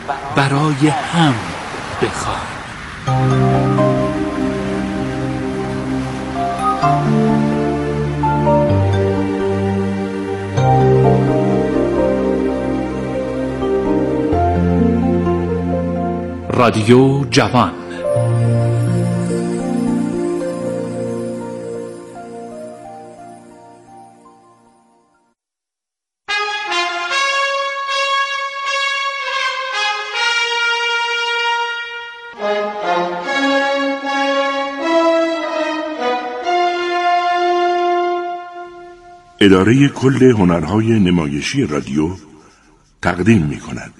برای هم بخواهیم. رادیو جوان. اداره کل هنرهای نمایشی رادیو تقدیم می‌کند.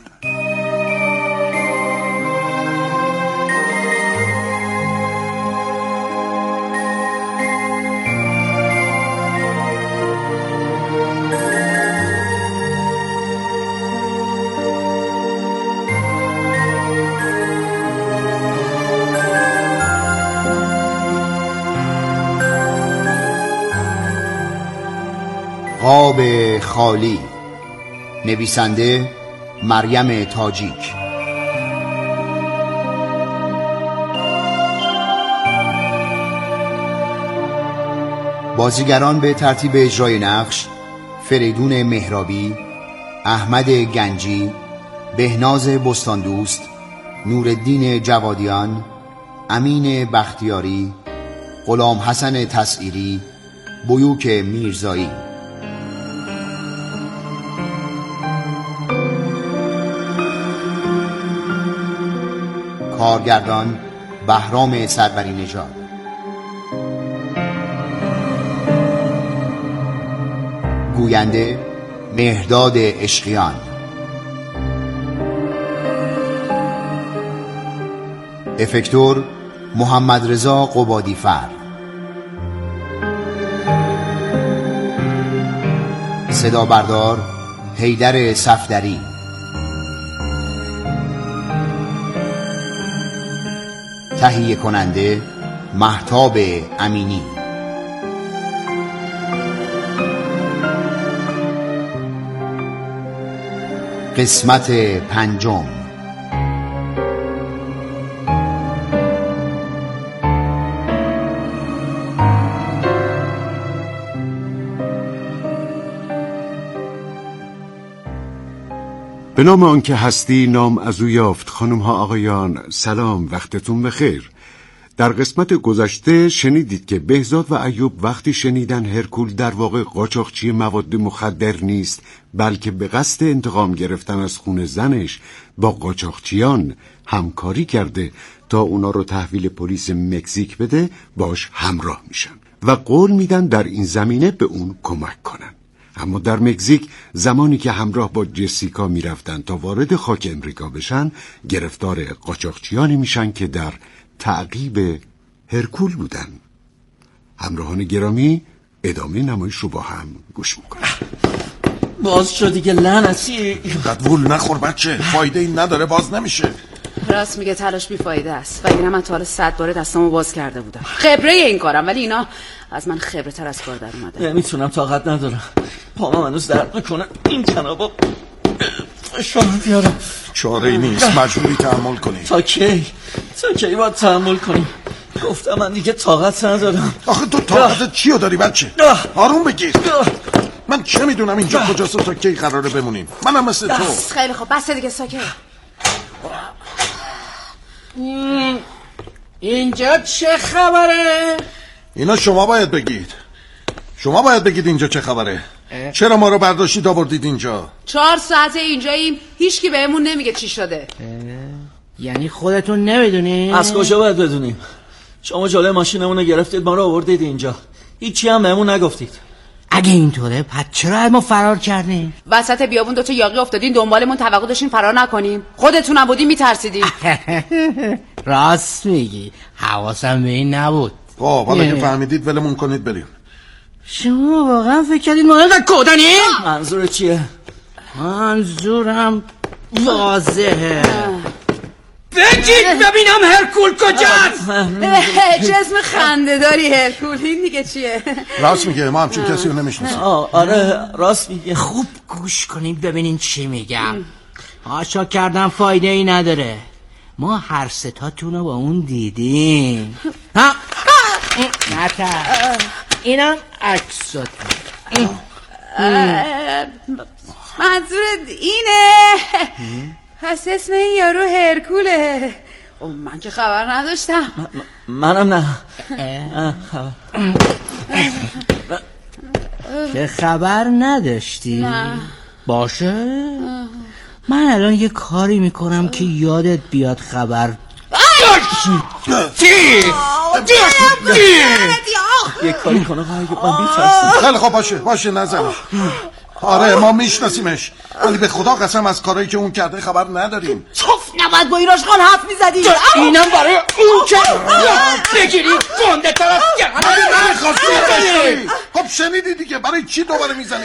قاب خالی، نویسنده مریم تاجیک. بازیگران به ترتیب اجرای نقش: فریدون مهرابی، احمد گنجی، بهناز بستاندوست، نورالدین جوادیان، امین بختیاری، غلام حسن تسعیری، بیوک میرزایی. کارگردان بهرام سروری نژاد. گوینده مهرداد عشقیان. افکتور محمد رضا قبادیفر. صدا بردار حیدر صفدری. تهیه کننده مهتاب امینی. قسمت پنجم. به نام آنکه هستی نام از او یافت. خانم ها آقایان سلام، وقتتون بخیر. در قسمت گذشته شنیدید که بهزاد و ایوب وقتی شنیدن هرکول در واقع قاچاقچی مواد مخدر نیست بلکه به قصد انتقام گرفتن از خون زنش با قاچاقچیان همکاری کرده تا اونا رو تحویل پلیس مکزیک بده، باش همراه میشن و قول میدن در این زمینه به اون کمک کنن. اما در مکزیک زمانی که همراه با جسیکا میرفتن تا وارد خاک امریکا بشن، گرفتار قاچاقچیانی میشن که در تعقیب هرکول بودن. همراهان گرامی، ادامه نمایش رو با هم گوش میکنن. باز شد دیگه لعنتی. قدول نخور بچه، فایده این نداره، باز نمیشه. راست میگه، تلاش بیفایده است. وگرنه من تا حالا 100 بار دستامو باز کرده بودم. خبره این کارم، ولی اینا از من خبره تر از کار در اومده. نمیتونم، طاقت ندارم. پامم هنوز درد میکنه. این جنابا فشار بیارم. چاره ای نیست، مجبوری تحمل کنی. تا کی باید تحمل کنی؟ گفتم من دیگه طاقت ندارم. آخه تو طاقت چیو داری بچه؟ آروم بگیر. من چه میدونم اینجا کجاست تا کی قراره بمونیم؟ منم مثل تو. خیلی خوب، بس دیگه، ساکت. اینجا چه خبره؟ اینا شما باید بگید اینجا چه خبره. چرا ما رو برداشتید آوردید اینجا؟ 4 ساعت اینجاییم، هیچکی بهمون نمیگه چی شده. یعنی خودتون نمیدونی؟ از کجا باید بدونیم؟ شما جلوی ماشینمونو گرفتید، ما رو آوردید اینجا، هیچی هم بهمون نگفتید. اگه اینطوره پس چرا ما فرار کردیم؟ وسط بیابون 2 تا یاغی افتادین دنبالمون، توقع داشتین فرار نکنیم. خودتونم بودین میترسیدین. راست میگی، حواسم به این نبود. خب حالا که فهمیدید ولمون کنید بریم. شما واقعا فکر کردید ما در کودنی؟ منظور چیه؟ منظورم واضحه. بگید ببینم هرکول کجاست. جسم خنده‌داری هرکول، این دیگه چیه؟ راست میگه، ما همچین کسی رو نمیشناسیم. آره راست میگه. خوب گوش کنین ببینین چی میگم. آشا کردن فایده ای نداره. ما هر ستاتون رو با اون دیدیم. ها نتر اینم عکساتون. منظورت اینه؟ پس اسم این یارو هرکوله. من که خبر نداشتم. منم نه. که خبر نداشتی؟ نه. باشه من الان یه کاری میکنم که یادت بیاد خبر یه کاری کنه من بی‌فرستم. خیلی خوب باشه نزنش. آره ما میشناسیمش، ولی به خدا قسم از کارایی که اون کرده خبر نداریم. توف نباید با ایراش خان حرف میزدی. اینم برای اون که بگیری گنده طرف خب شنیدی دیگه، برای چی دوباره میزنیش؟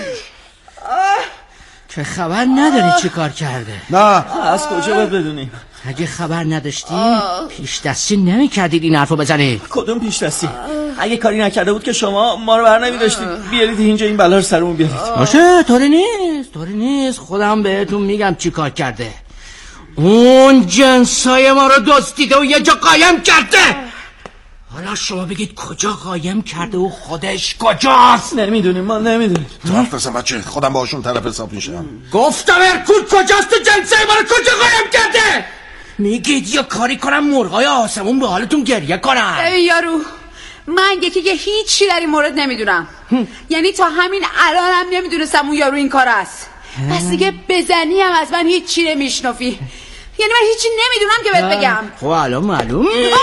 که خبر نداری چی کار کرده؟ نه. از کجا باید بدونیم؟ اگه خبر نداشتی پیش دستی نمی کردید این حرفو بزنید. کدوم پیش دستی؟ اگه کاری نکرده بود که شما ما رو بر نمی داشتید بیارید اینجا این بلا رو سرمون بیارید. باشه طوری نیست خودم بهتون میگم چی کار کرده. اون جنسای ما رو دزدیده و یه جا قایم کرده. حالا شما بگید کجا قایم کرده و خودش کجاست؟ نمیدونیم، ما نمیدونیم. حرف بزن بچه، خودم باشون طرف حساب میشم. گفتم هرکول کجاست و جنسای ما رو کجا قایم کرده؟ میگید یا کاری کنم مرغای آسمون به حالتون گریه کنن. یارو من یکی که هیچی در این مورد نمیدونم. یعنی تا همین الانم نمیدونستم اون یارو این کار است. پس دیگه بزنی هم از من هیچی نمیشنفی. یعنی من هیچی نمیدونم که بهت بگم. خب الان معلوم میشه.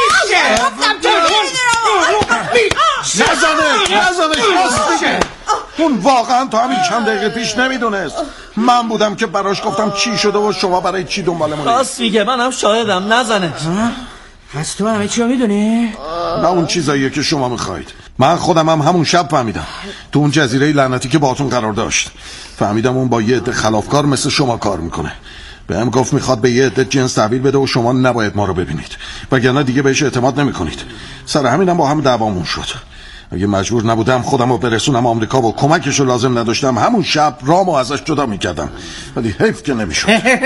نزنش. اون واقعا تا همین چند دقیقه پیش نمیدونست. من بودم که براش گفتم چی شده و شما برای چی دنبالمونید. راست میگه، منم شاهدم. نزنش. پس تو همه چی رو میدونی؟ نه اون چیزاییه که شما میخواید. من خودم هم همون شب فهمیدم تو اون جزیره لعنتی که باهاتون قرار داشت. فهمیدم اون با یه عده خلافکار مثل شما کار میکنه. بهم گفت میخواد به یه عده جنس تحویل بده و شما نباید ما رو ببینید، وگرنه دیگه بهش اعتماد نمیکنید. سر همینم با هم دعوامون شد. اگه مجبور نبودم خودم رو برسونم آمریکا و کمکش رو لازم نداشتم همون شب رامو ازش جدا میکردم، ولی حیف که نمیشد.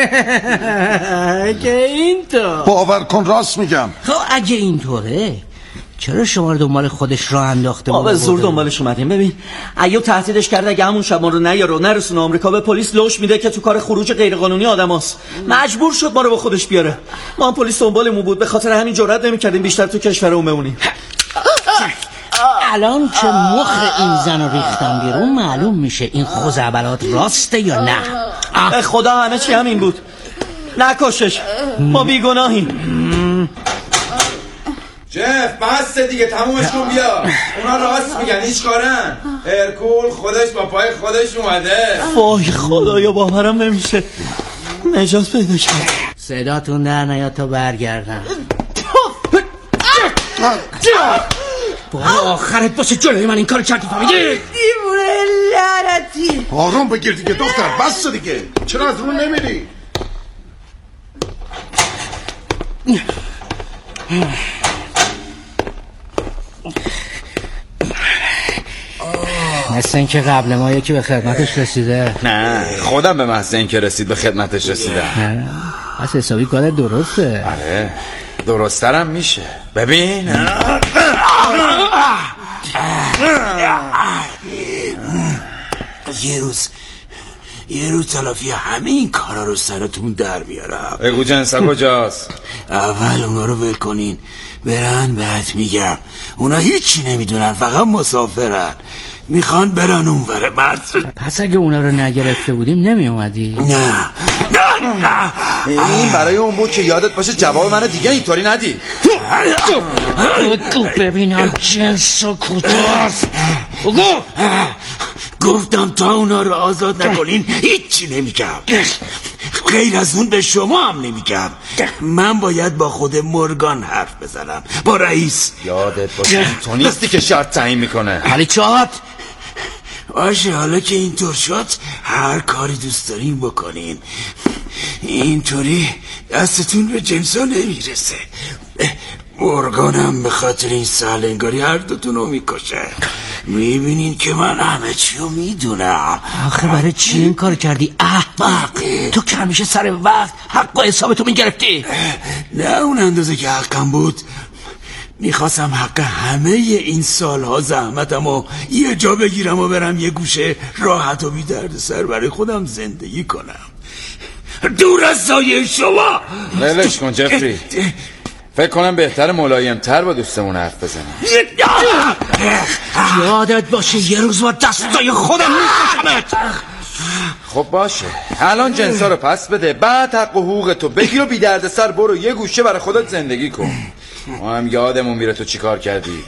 که اینطور باور کن راست میگم. خب اگه اینطوره چرا شما رو دنبال خودش راه انداخته؟ ما به زور دنبالش اومدیم. ببین ایوب تهدیدش کرده اگه همون شب ما رو نیاره و نرسونه آمریکا به پلیس لوش میده که تو کار خروج غیرقانونی آدماست. مجبور شد ما رو به خودش بیاره. ما هم پلیس دنبالمون بود، به خاطر همین جرئت نمی‌کردیم بیشتر تو کشورمون بمونیم. الان که مخ این زن رو ریختم بیرون معلوم میشه این خزعبلات راسته یا نه. به خدا همه چی همین بود. نکشش، ما بیگناهیم. جف بس دیگه تمومش کن بیا. اونا راست میگن، هیچ کارن. هرکول خودش با پای خودش اومده. وای خدایا باورم نمیشه. نجات پیدا کرد. صداتون در نیاد تا برگردم. بار آخرت باشه جلوی من این کار کردی فهمیدی؟ دیوونه لعنتی. آروم بگیر دیگه دختر، بس دیگه. چرا از رو نمیری؟ مثل این که قبل ما یکی به خدمتش رسیده. نه خودم به محض این که رسید به خدمتش رسیدم. پس حسابی کار درسته. آره درست‌ترم میشه. ببین یه روز تلافی همه این کارا رو سرتون در بیارم. بگو جنسا کجاست؟ اول اونا رو ول کنین برن، بهت میگم اونا هیچی نمیدونن، فقط مسافرن، میخوان برن اونوره. پس اگه اونا رو نگرفته بودیم نمی اومدی؟ نه این برای اون بود که یادت باشه جواب منو دیگه اینطوری ندی. ببینم جنسا کجاست. گفتم تا اونا رو آزاد نکنین هیچی نمیگم، غیر از اون به شما هم نمیگم. من باید با خود مورگان حرف بزنم، با رئیس. یادت باشه تو نیستی که شرط تعیین میکنه. حالی چات باشه حالا که اینطور شد هر کاری دوست دارین بکنین، اینطوری دستتون به جنسا نمیرسه. مورگانم به خاطر این سهلنگاری هر دوتون رو میکشه. میبینین که من همه چی رو میدونم. آخه برای چی این کار کردی احمق؟ تو که همیشه سر وقت حق و حسابتو میگرفتی. نه اون اندازه که حقم بود. میخواستم حق همه این سالها زحمتم و یه جا بگیرم و برم یه گوشه راحت و بی درد سر برای خودم زندگی کنم، دور از سایه شما. ولش کن جفری، فکر کنم بهتر ملایم‌تر با دوستمون حرف بزنیم. یادت باشه یه روز با دستای خودم میکشمت. خب باشه، الان جنسا رو پس بده، بعد حق و حقوق تو بگیر و بی درد سر برو یه گوشه برای خودت زندگی کن. ما هم یادمون میره تو چی کار کردی.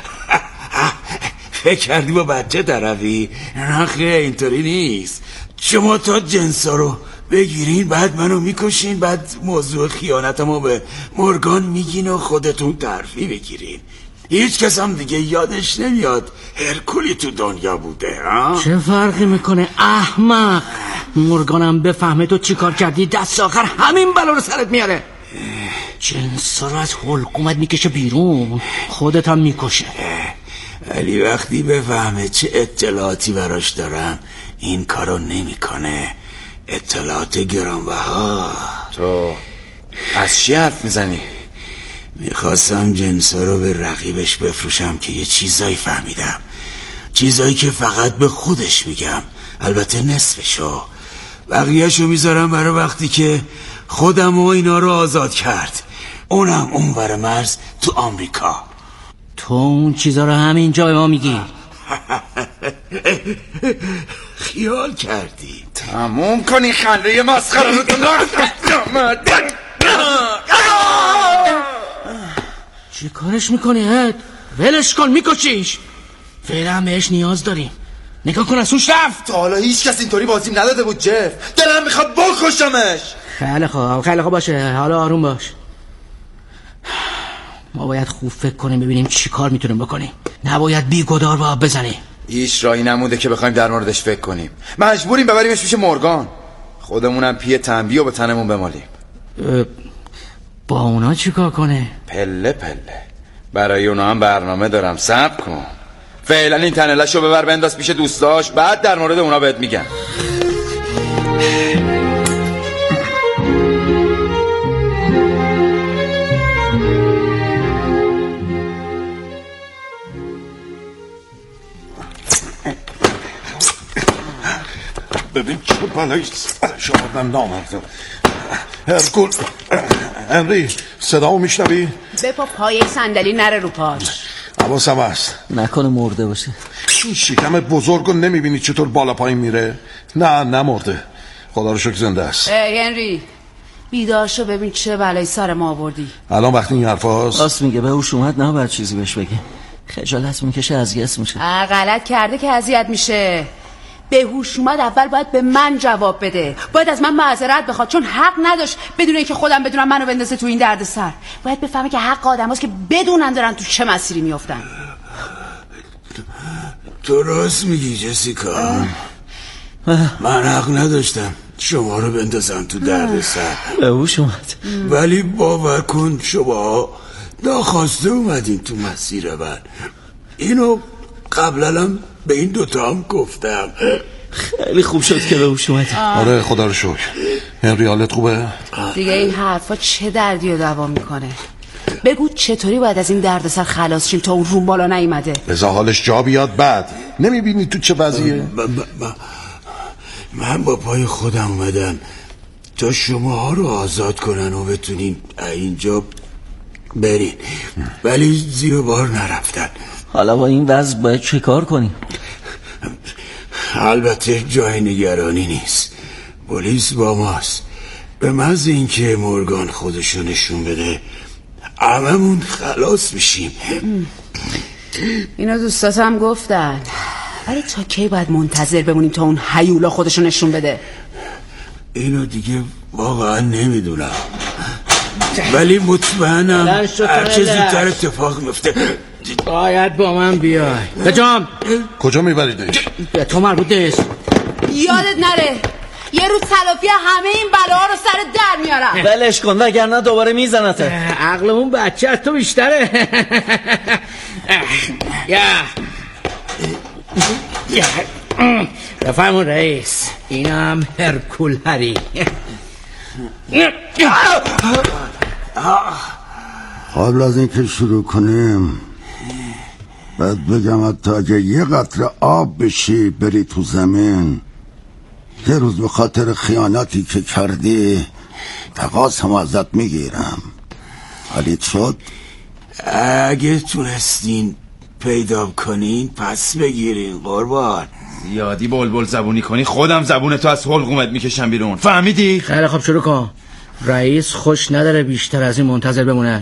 فکر کردی با بچه طرفی؟ نه خیلی اینطوری نیست. شما تا جنسا رو بگیرین بعد منو میکشین، بعد موضوع خیانتمو به مورگان میگین و خودتون ترفی بگیرین. هیچ کس هم دیگه یادش نمیاد هرکولی تو دنیا بوده. چه فرقی میکنه احمق؟ مورگانم بفهمه تو چی کار کردی دست آخر همین بلا رو سرت میاره. جنسا رو از حلقومت میکشه بیرون، خودت هم میکشه. ولی وقتی بفهمه چه اطلاعاتی براش دارم این کارو نمیکنه. اطلاعات گرانبها. تو از چی حرف میزنی؟ میخواستم جنسا رو به رقیبش بفروشم که یه چیزایی فهمیدم، چیزایی که فقط به خودش میگم، البته نصفشو، بقیهشو میذارم برای وقتی که خودم و اینا رو آزاد کرد، اونم اونور مرز تو آمریکا. تو اون چیزا رو همینجا به ما میگی؟ خیال کردی تموم کنی خنده مسخره رو. چی کارش میکنی هد؟ ولش کن، میکشیش. فعلا بهش نیاز داریم. نگاه کن از توش رفت. تا حالا هیچ کس اینطوری بازیم نداده بود جف. دلم میخواد بکشمش. خیلی خوب باشه، حالا آروم باش. ما باید خوب فکر کنیم ببینیم چی کار میتونیم بکنیم. نباید بیگدار با بزنیم. هیچ راهی نمونده که بخوایم در موردش فکر کنیم. مجبوریم ببریمش پیش مورگان. خودمونم پی تنبیه و به تنمون بمالیم. با اونا چی کار کنه؟ پله پله. برای اونا هم برنامه دارم، صبر کن. فعلا این تنلشو ببر بنداز پیش دوستاش، بعد در مورد اونا بهت میگم. ببین چه بلایی شما نامردم. هرکول، هنری صدامو میشنوی؟ بپا پای صندلی نره رو پاش. حواسم هست. نکنه مرده باشه. این شکمت بزرگو نمیبینی چطور بالا پایین میره؟ نه مرده، خدا رو شکر زنده است. هنری بیدار شو ببین چه بلایی سر ما آوردی. الان وقتی این حرف هاست راست میگه، به هوش اومد نه باید چیزی بهش بگیم. خجالت میکشه، اذیت میشه. غلط کرده که اذیت میشه. به هوش اومد اول باید به من جواب بده، باید از من معذرت بخواد، چون حق نداشت بدون اینکه خودم بدونم منو بندازه تو این دردسر. باید بفهمه که حق آدماست که بدونن دارن تو چه مسیری میافتن. تو راست میگی جسیکا. من حق نداشتم شما رو بندازم تو دردسر. به هوش اومد. ولی باور کن شما ناخواسته اومدین تو مسیر من. اینو قبلا هم به این دوتا هم گفتم. خیلی خوب شد که به هوش اومد. آره خدا رو شکر. هنری حالت خوبه؟ دیگه این حرفا چه دردی رو دوا میکنه؟ بگو چطوری باید از این دردسر خلاص شیم تا اون روم بالا نیومده؟ بذار حالش جا بیاد بعد. نمیبینی تو چه وضعیه؟ من با پای خودم اومدم تا شماها رو آزاد کنن و بتونین اینجا برین، ولی زیر بار نرفتن. حالا با این وضع باید چه کار کنیم؟ البته جای نگرانی نیست، پلیس با ماست. به محض اینکه مورگان خودشو نشون بده هممون خلاص میشیم. اینا دوستات هم گفتن، ولی تا کی باید منتظر بمونیم تا اون هیولا خودشو نشون بده؟ اینو دیگه واقعا نمیدونم، ولی مطمئنم هرچه زودتر اتفاق میفته. باید با من بیای. بجام کجا میبریدش؟ به تو مربوط نیست. یادت نره یه روز تلافی همه این بلاها رو سر در میارم. ولش کن وگرنه دوباره میزنته. عقل اون بچه از تو بیشتره. بفرمون رئیس، اینم هرکول هری. قبل از اینکه شروع کنیم باید بگم حتی اگه یه قطره آب بشی بری تو زمین، یه روز به خاطر خیانتی که کردی تقاضم ازت میگیرم. حالیت شد؟ اگه تونستین پیدا کنین پس بگیرین قربان. زیادی بلبل زبونی کنی خودم زبون تو از حلقومت میکشم بیرون، فهمیدی؟ خیلی خب شروع کن. رئیس خوش نداره بیشتر از این منتظر بمونه.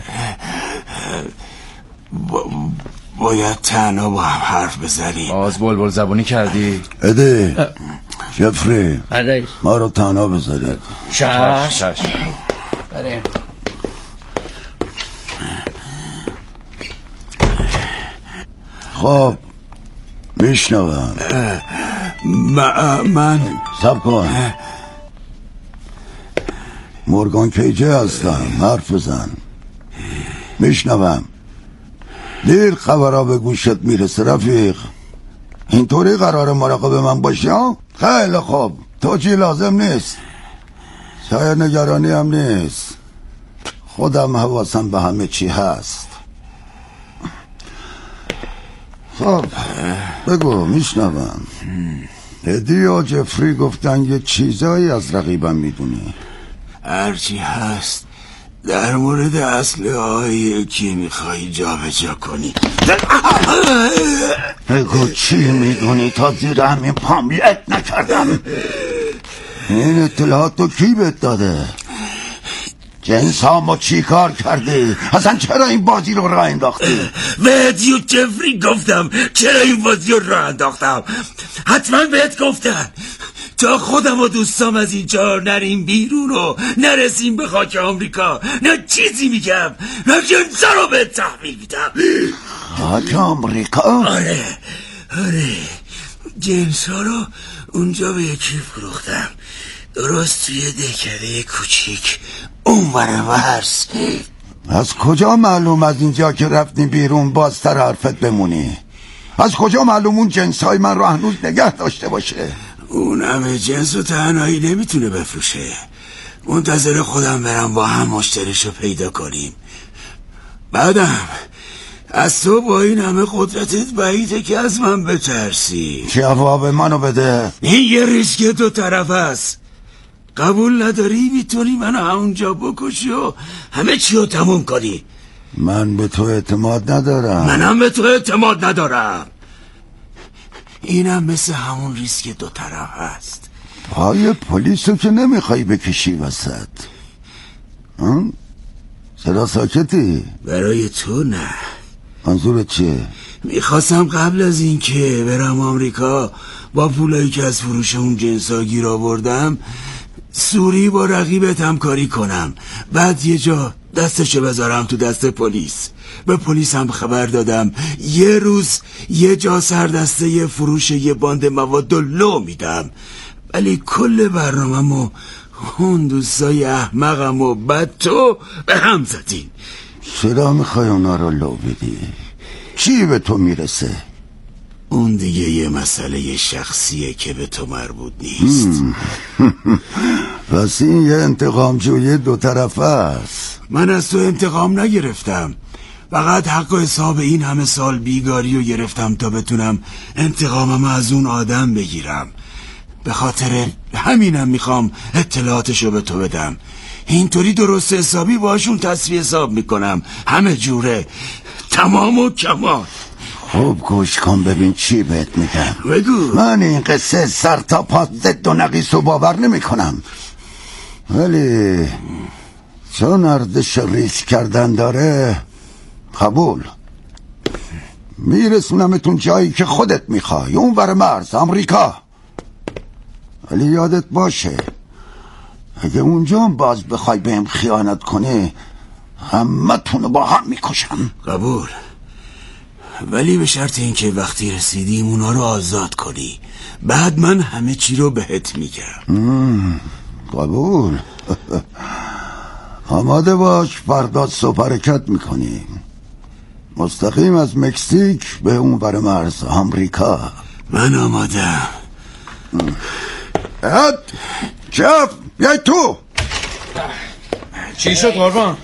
باید تنها با هم حرف بزنیم. باز بلبل زبونی کردی؟ اده جفری ما رو تنها بذارید. شش خب میشنوم. من سب کن. مورگان کیجه هستم، حرف بزن. میشنوم. دیر خبرها به گوشت میرسه رفیق. اینطوری قرار مراقب من باشی ها؟ خیلی خوب، توجیه لازم نیست، شاید نگرانی هم نیست. خودم حواسم به همه چی هست. خب بگو میشنوم. ادی و جفری گفتن یه چیزایی از رقیبم میدونی. هرچی هست در مورد اسلحه هایی که میخوایی جا به جا کنی. بگو چی میدونی تا زیر همین پامیت نکردم. این اطلاعات تو کی بهت داده؟ جنس ها چی کار کرده؟ اصلا چرا این بازی رو راه انداختی؟ بهت و جفری گفتم چرا این بازی رو راه انداختم. حتما بهت گفتم تا خودم و دوستام از اینجا نریم بیرون و نرسیم به خاک آمریکا. نه چیزی میگم، نه جنسا رو به تحویل میدم. خاک آمریکا؟ آره جنسا رو اونجا به یکی فروختم، درست توی دهکده کوچیک اون ورس. از کجا معلوم از اینجا که رفتیم بیرون باز سر حرفت بمونی؟ از کجا معلوم اون جنسای من رو هنوز نگه داشته باشه؟ اون همه جنس و تنهایی نمیتونه بفروشه. منتظر خودم برم با هم مشتریشو پیدا کنیم. بعدم از تو با این همه قدرتت بعیده که از من بترسی. جواب منو بده. این یه ریسک دو طرف است. قبول نداری میتونی منو همونجا بکشی و همه چی رو تموم کنی. من به تو اعتماد ندارم. منم به تو اعتماد ندارم. اینم مثل همون ریسک دو طرف هست. پای پلیسو که نمیخوای بکشی وسط. چرا ساکتی؟ برای تو نه. منظورت چیه؟ میخواستم قبل از این که برم آمریکا با پولایی که از فروش اون جنسا گیر آوردم سوری با رقیبت همکاری کنم، بعد یه جا دستشو بذارم تو دست پلیس. به پلیس هم خبر دادم یه روز یه جا سردسته فروش یه باند مواد لو میدم. ولی کل برنامه‌مو اون دوستای احمقم و بعد تو به هم زدین. چرا میخوای اونا رو لو بدی؟ چی به تو میرسه؟ اون دیگه یه مسئله شخصیه که به تو مربوط نیست. پس این یه انتقام جویی دو طرفه است. من از تو انتقام نگرفتم، فقط حق و حساب این همه سال بیگاری رو گرفتم تا بتونم انتقامم از اون آدم بگیرم. به خاطر همینم میخوام اطلاعاتشو به تو بدم. اینطوری درست حسابی باشون تصفیه حساب میکنم، همه جوره، تمام و کمال. خوب گوش کن ببین چی بهت میگم. بگو. من این قصه سر تا پا ضد و نقیص و باور نمی کنم، ولی چون ارزش ریسک کردن داره قبول. میرسونمتون جایی که خودت میخوای، اون ور مرز آمریکا. ولی یادت باشه اگه اونجا باز بخوای بهم خیانت کنی همه تونو با هم میکشم. قبول. ولی به شرط اینکه وقتی رسیدیم اونا رو آزاد کنی، بعد من همه چی رو بهت میگم. قبول. آماده باش، فردا صبح حرکت میکنیم مستقیم از مکزیک به اون ور مرز آمریکا. من آمادم. جف بیای تو. چی شد قربان؟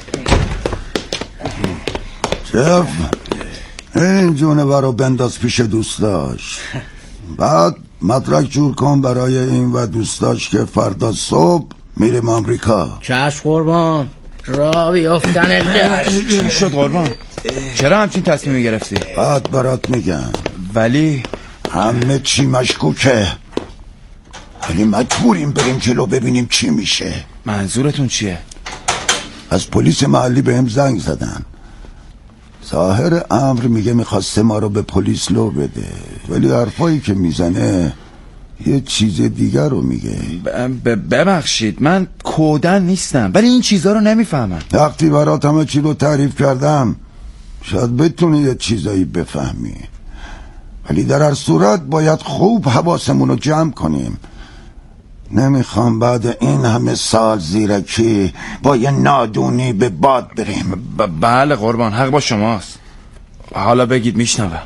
جف این جونور رو بنداز پیش دوستاش، بعد مدرک جور کن برای این و دوستاش که فردا صبح میریم آمریکا. چشم قربان، را بیافتن. چی شد قربان؟ چرا همچین تصمیمی گرفتی؟ بعد برات میگم. ولی همه چی مشکوکه، ولی مجبوریم بریم جلو ببینیم چی میشه. منظورتون چیه؟ از پلیس محلی بهم زنگ زدن. ظاهر امر میگه میخواسته ما رو به پلیس لو بده، ولی حرفایی که میزنه یه چیز دیگر رو میگه. ببخشید من کودن نیستم، ولی این چیزا رو نمیفهمم. وقتی برات همه چی رو تعریف کردم شاید بتونی یه چیزایی بفهمی، ولی در هر صورت باید خوب حواسمون رو جمع کنیم. نمیخوام بعد این همه سال زیرکی با یه نادونی به باد بریم. بله قربان، حق با شماست. حالا بگید میشنوم.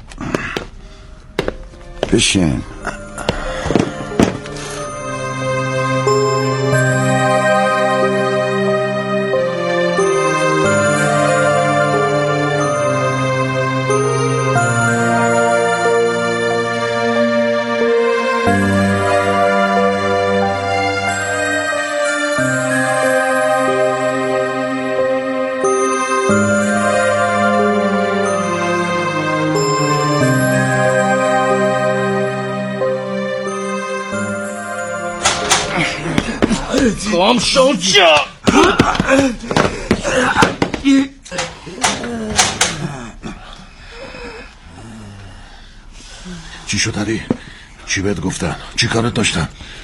بشین. گم شو جا. چی شد علی؟ چی بهت گفتن؟ چی کارت داشتن؟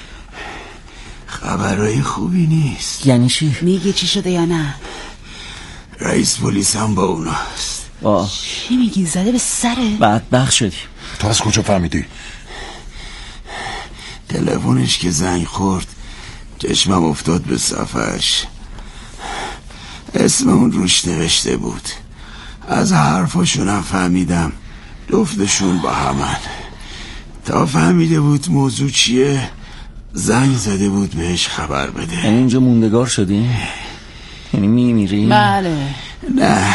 خبرهای خوبی نیست. یعنی چی؟ میگی چی شده یا نه؟ رئیس پلیس هم با اوناست. چی میگی؟ زده به سره؟ بدبخت شدی. تو از کجا فهمیدی؟ تلفنش که زنگ خورد چشمم افتاد به صفحش. اسم اون روش نوشته بود. از حرفاشونم فهمیدم جفتشون با همن. تا فهمیده بود موضوع چیه زنگ زده بود بهش خبر بده. یعنی اینجا موندگار شدی؟ یعنی میمیری؟ بله. نه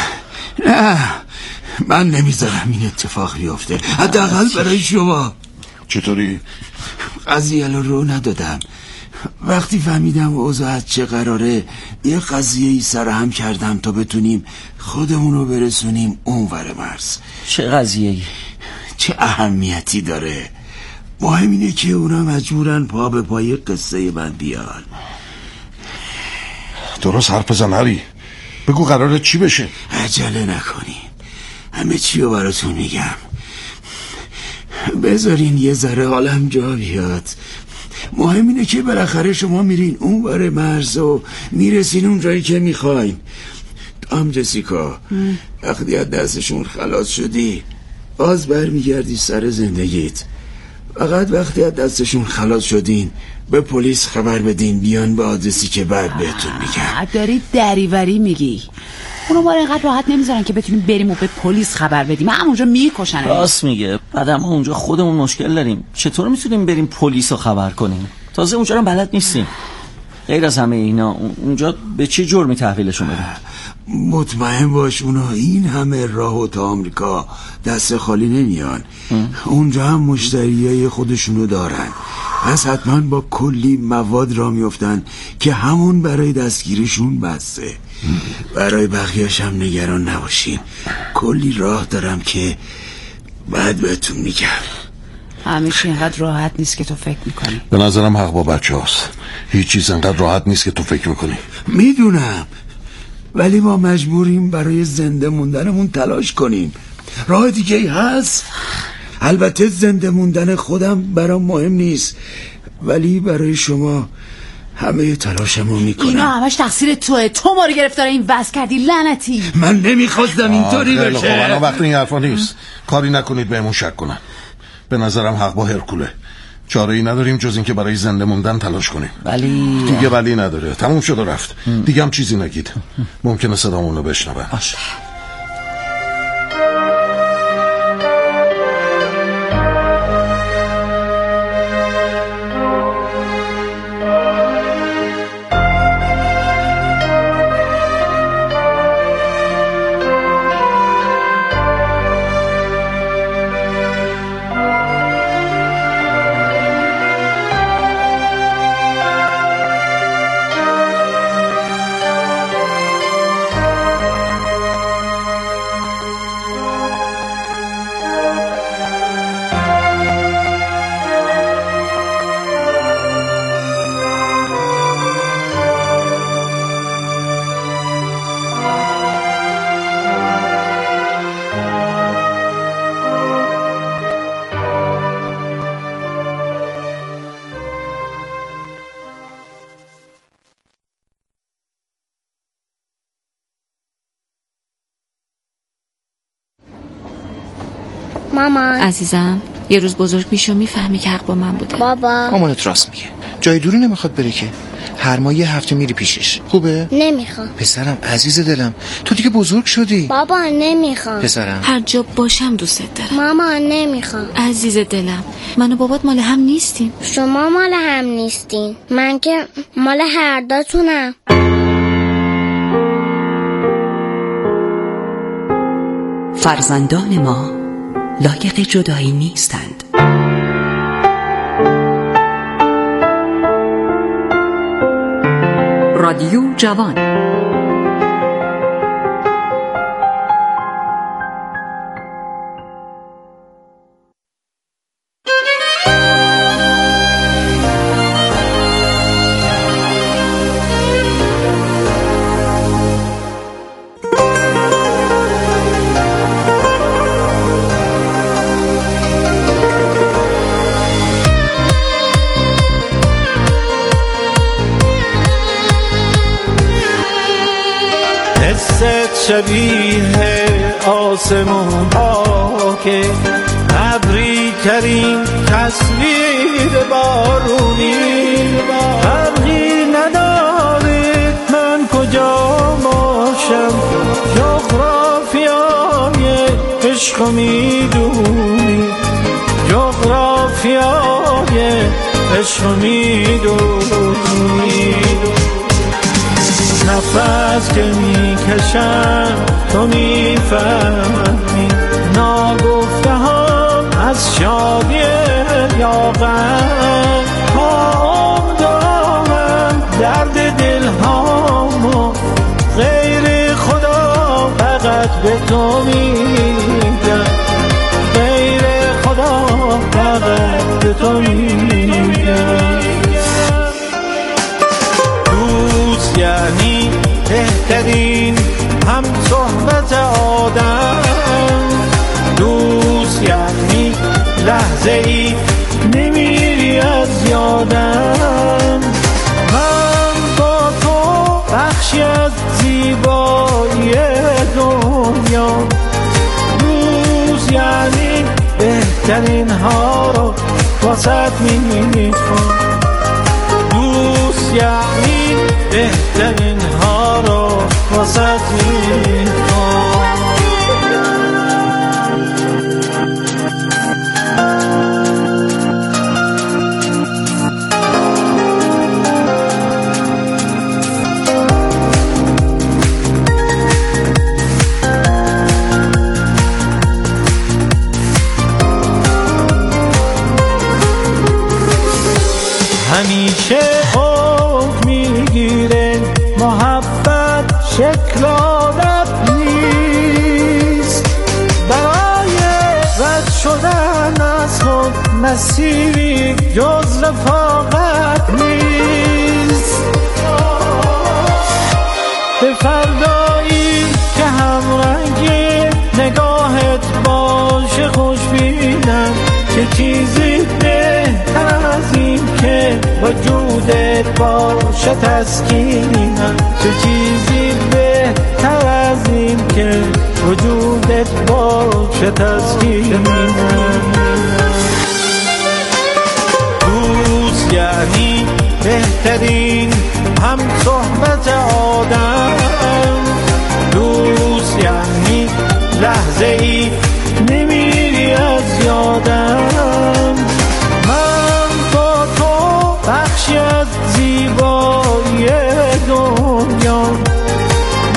من نمیذارم این اتفاق بیفته، حداقل برای شما. چطوری؟ قضیه رو ندادم. وقتی فهمیدم اوضاع از چه قراره یه قضیه‌ای سرهم کردم تا بتونیم خودمونو برسونیم اونور مرز. چه قضیه‌ای؟ چه اهمیتی داره؟ مهم اینه که اونا مجبورن پا به پای قصه من بیان. درست حرف بزن هری، بگو قراره چی بشه. عجله نکنین، همه چی رو براتون میگم. بذارین یه ذره حالم جا بیاد. مهم اینه که بالاخره شما میرین اون ور مرز و میرسین اون جایی که میخواین. هم جسیکا وقتی از دستشون خلاص شدی باز برمیگردی سر زندگیت. فقط وقتی از دستشون خلاص شدین به پلیس خبر بدین بیان به آدرسی که بعد بهتون میگم. داری دریوری میگی. اونا ما رو اینقدر راحت نمیذارن که بتونیم بریم و به پلیس خبر بدیم. همونجا میکشن. راست میگه. بعدم اونجا خودمون مشکل داریم. چطور میتونیم بریم پلیس رو خبر کنیم؟ تازه اونجا رو بلد نیستیم. غیر از همه اینا اونجا به چه جرمی تحویلشون بدیم؟ مطمئن باش اونا این همه راهو تا آمریکا دست خالی نمیان. اونجا هم مشتریای خودشونو دارن، پس حتما با کلی مواد را میفتن که همون برای دستگیریشون بسته. برای بقیه‌اش هم نگران نباشین، کلی راه دارم که بعد بهتون میگم. همیشه اینقدر راحت نیست که تو فکر میکنی. به نظرم حق با بچه هاست. هیچ چیز اینقدر راحت نیست که تو فکر میکنی. میدونم، ولی ما مجبوریم برای زنده موندنمون تلاش کنیم. راه دیگه ای هست؟ البته زنده موندن خودم برام مهم نیست، ولی برای شما همه تلاشمو میکنم. اینا همش تقصیر توه. تو ما رو گرفتار این وضع کردی لعنتی. من نمیخواستم اینطوری بشه. وقتی این حرفا نیست. کاری نکنید بهمون شک کنن. به نظرم حق با هرکوله. چاره ای نداریم جز این که برای زنده موندن تلاش کنیم. ولی دیگه ولی نداره. تموم شد و رفت. دیگه هم چیزی نگید. ممکنه صدامون رو بشنون. مامان عزیزم یه روز بزرگ میشو میفهمی که حق با من بوده. بابا مامانت راست میگه. جای دوری نمیخواد بره که. هر ماه یه هفته میری پیشش. خوبه؟ نمیخوام. پسرم عزیز دلم تو دیگه بزرگ شدی. بابا نمیخوام. پسرم هر جا باشم دوست دارم. مامان نمیخوام. عزیز دلم من و بابات مال هم نیستیم. شما مال هم نیستین. من که مال هر دوتونم. فرزندان ما لایق جدایی نیستند. رادیو جوان. شبیه آسمون ها که ابری ترین تصویر بارونی فرقی نداره من کجا باشم جغرافیای عشق میدونی جغرافیای عشق میدونی نفس که میکشم تو میفهمی ناگفته هم از شادی یا غم هم دارم درد دل هامو غیر خدا فقط به تو میگم غیر خدا فقط به تو میگم دوست یعنی بهترین هم صحبت آدم دوست یعنی لحظه ای نمیری از یادم من با تو بخشی از زیبایی دنیا دوست یعنی بهترین ها رو واسط میخوام دوست یعنی بهترین ها رو واسط میخوام همیشه حکم میگیره محبت شکل عادت نیست برای رد شدن از خود مسیری جز رفاقت نیست به فردایی که همرنگ نگاهت باشه خوشبینم چه چیزی بهتر از این که وجودت باشه تسکینم، چه چیزی بهتر از این که وجودت باشه تسکینم. دوست یعنی بهترین هم صحبت آدم،